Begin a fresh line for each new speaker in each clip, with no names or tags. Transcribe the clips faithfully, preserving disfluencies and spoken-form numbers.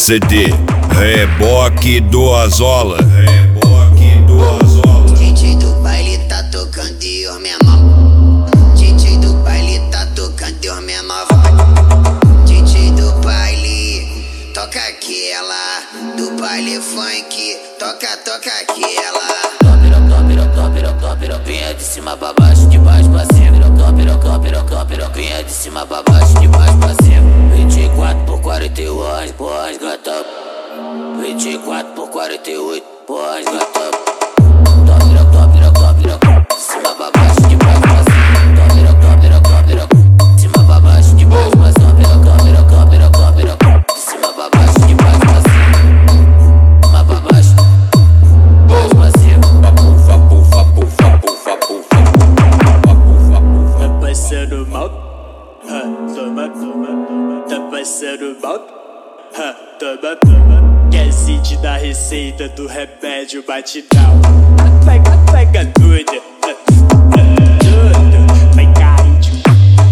C D, reboque do Azola, reboque do Azola.
D J do baile tá tocando Dior minha mão. D J do baile tá tocando Dior minha nova. D J do baile toca aquela, do baile funk toca, toca aquela. Vinha de cima pra baixo, de baixo pra cima. Vinha de cima pra baixo, de baixo pra cima. vinte e quatro por quarenta e oito, pode gata. vinte e quatro por quarenta e oito, pode gata. De cima pra baixo, de baixo pra cima. De cima pra baixo, de baixo pra cima. De cima pra baixo, de baixo pra cima. Cima pra baixo, baixo pra cima.
Pufa, pufa, pufa, pufa, pufa. Tá passando mal? Ha, toma, toma, toma. Tá passando mal? Ha, toma, toma. Quer sentir da receita do remédio batidão? Vai, vai, vai, doida. Tudo vai cair de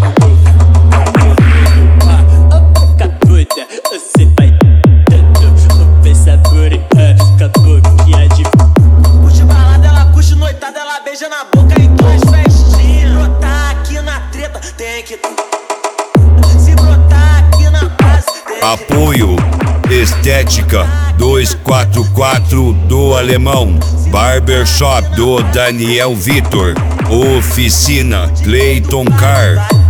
fica doida, você vai dando. Pensa por acabou que é de.
Curte balada, ela curte noitada, ela beija na boca em duas festinhas. Brotar aqui na treta, tem que. Se brotar aqui na base, tem que.
Apoio Estética duzentos e quarenta e quatro do Alemão, Barbershop do Daniel Vitor, Oficina Clayton Car.